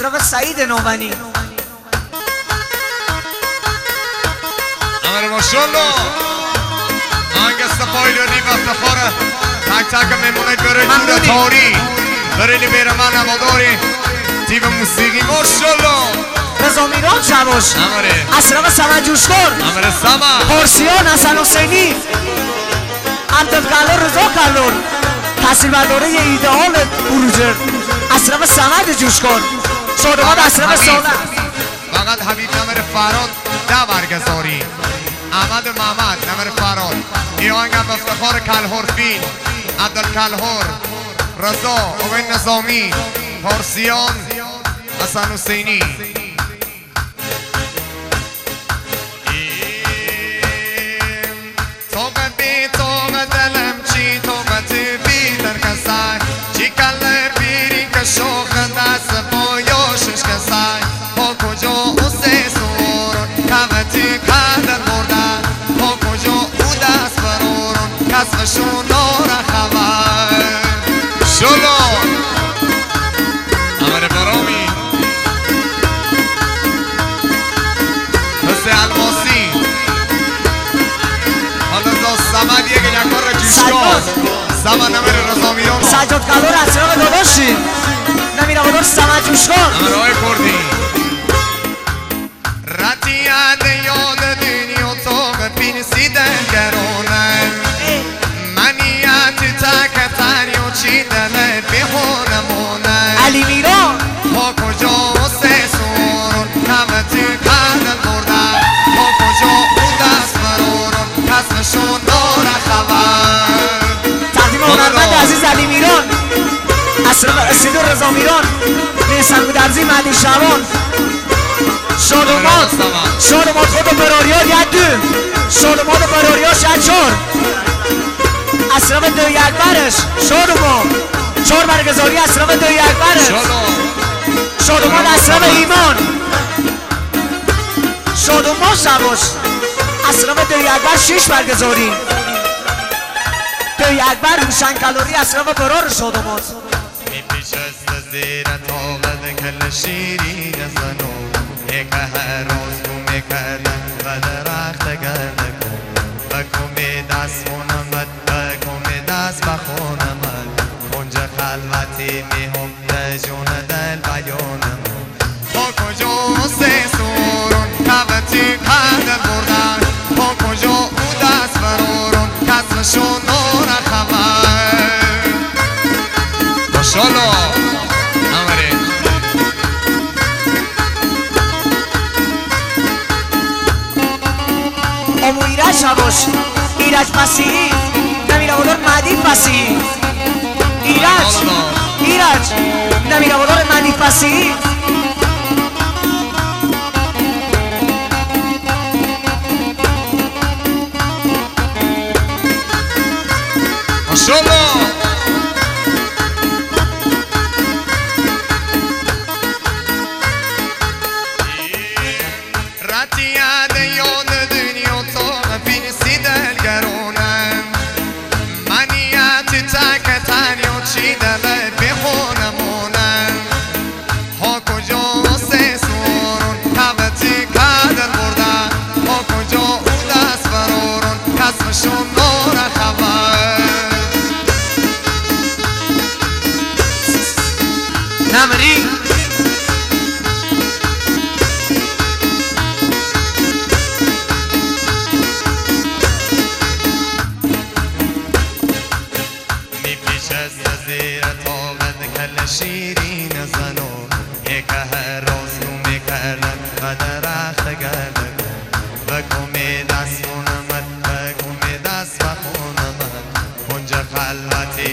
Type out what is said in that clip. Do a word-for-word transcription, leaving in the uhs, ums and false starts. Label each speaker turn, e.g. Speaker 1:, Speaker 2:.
Speaker 1: اصرف سعید نوبنی.
Speaker 2: امر ماشالله آنگست پایلونی و افتخاره تک تک میمونه بره جور تاری بره بیره من نماداری تیب موسیقی ماشالله
Speaker 1: رضا میران شباش
Speaker 2: امره
Speaker 1: اصرف سمن جوشکر
Speaker 2: امره سمن
Speaker 1: پارسیان حسن حسینی امتدکلار رضا کلار تحصیل برداره ایدئال بروجر اصرف سمن جوشکر شادومات اصرف سالم
Speaker 2: فقط حبیب نمر فراد ده برگزاری احمد محمد نمر فراد این آهنگ هم افتخار کلهور فیل عبدال کلهور رضا اوین نظامی پارسیان حسن حسینی توقت بی توقت دلم چی توقت بی در کسای چی کلر بیری که شوخ دست بایاشش کسای با کجا او سه سورون کمتی کدر بردن با کجا او دست برورون کسبشون نور خبر شلو امر برامی حسه الماسی حالا دا سمد یک یکار جوشکار سمد نمیر رضا میران
Speaker 1: سجاد کلور اصرف داداشی نمیر آقادار سمد جوشکار
Speaker 2: امر های کردی رتیت یاد دنیا تو بپینسی دنگرانم منیت تک تریو چی دلت بهونمونم
Speaker 1: علی میران
Speaker 2: با کجا و سه سورون کمتی کدل بردن با کجا او دست برورون کسبشون دار خبر
Speaker 1: تقدیم هنرمند عزیز علی میران اصرف اسید رضا میران نیسان گودرزی مهدی شبان شادومات شادومات خود براریا یدو شادومات براریا شدچار اصرف دو یک برش شادومات چار برگزاری اصرف دو یک برش شادومات اصرف ایمان شادومات شباش اصرف دو یک بر شیش برگزاری دو یک بر روشن کلوری اصرف برار شادومات
Speaker 2: میپیش از زیر طاقت کل شیرین زنو یک هر روز گو میکردن و درخت گرده کن بکومی دست خونمت بکومی دست بخونمت کنج خلوتی میهم دجون دل بیانمت با کجا سه سورون کبتی کدل بردن با کجا او دست برورون کسبشون نور خبر ماشالله امره
Speaker 1: امو ایرج شباش ایرج مسیحی نمیر آقادار مهدی مسیحی ایرج ایرج نمیر آقادار مهدی مسیحی
Speaker 2: ماشالله رتیت یاد دنیا تو بپینسی دلگرونم منیت تک تنیا چی دلت بخونمونم ها کجا سه سورون کبتی کدل بردن ها کجا او دست برورون کسبشون نور خبر نمری زیر طاقت کل شیرین زنو یک هر روز رو میکردن و درخت گرده بکومی دست خونمت بکومی دست بخونمت کنج خلوتی